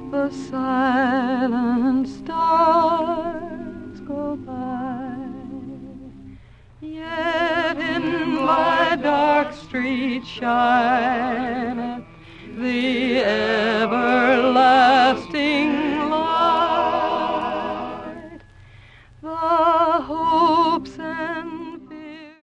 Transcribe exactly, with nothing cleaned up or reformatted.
the silent stars go by. Yet in my dark street shine the